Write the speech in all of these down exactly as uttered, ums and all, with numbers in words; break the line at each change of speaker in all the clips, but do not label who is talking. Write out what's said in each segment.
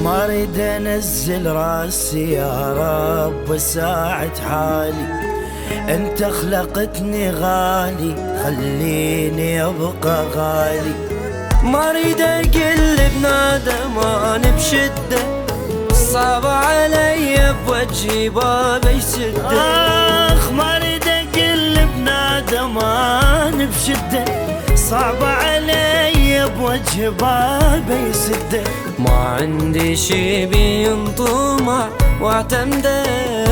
ما اريد انزل راسي يا رب ساعد حالي، انت خلقتني غالي خليني ابقى غالي. ما اريد اقلب نادمان بشده، صعب علي بوجهي باب يسده. اخ ما اريد اقلب نادمان بشده، صعب علي بوجه باب يسده. ما عندي شي بينطمع واعتمده،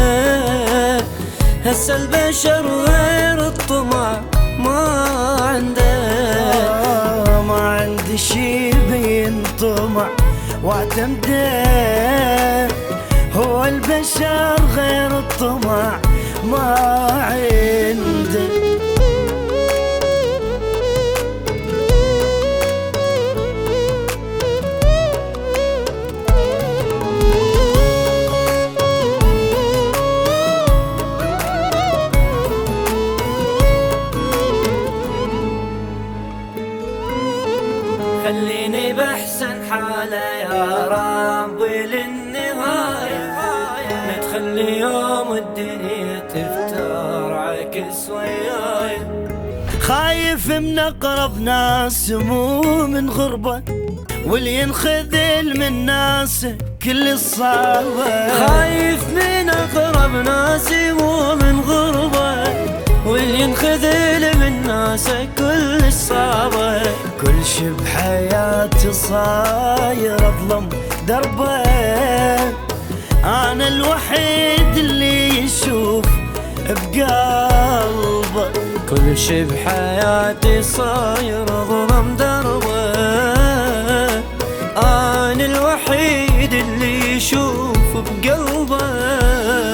هسه البشر غير الطمع ما عنده. ما عندي شي بينطمع واعتمده، هو البشر غير الطمع ما عنده. خليني بأحسن حالة يا ربي للنهاية، لا تخلي يوم الدنيا تفتر عكس وياي. خايف من أقرب ناس مو من غربة، واللي ينخذل من ناسه كل الصعبة. خايف من أقرب ناس مو من غربة، واللي ينخذل من ناسه كل الصعبة. كل شي بحياتي صاير اظلم دربه، انا الوحيد اللي يشوف بقلبه. كل شي بحياتي صاير اظلم دربه، انا الوحيد اللي يشوف بقلبه.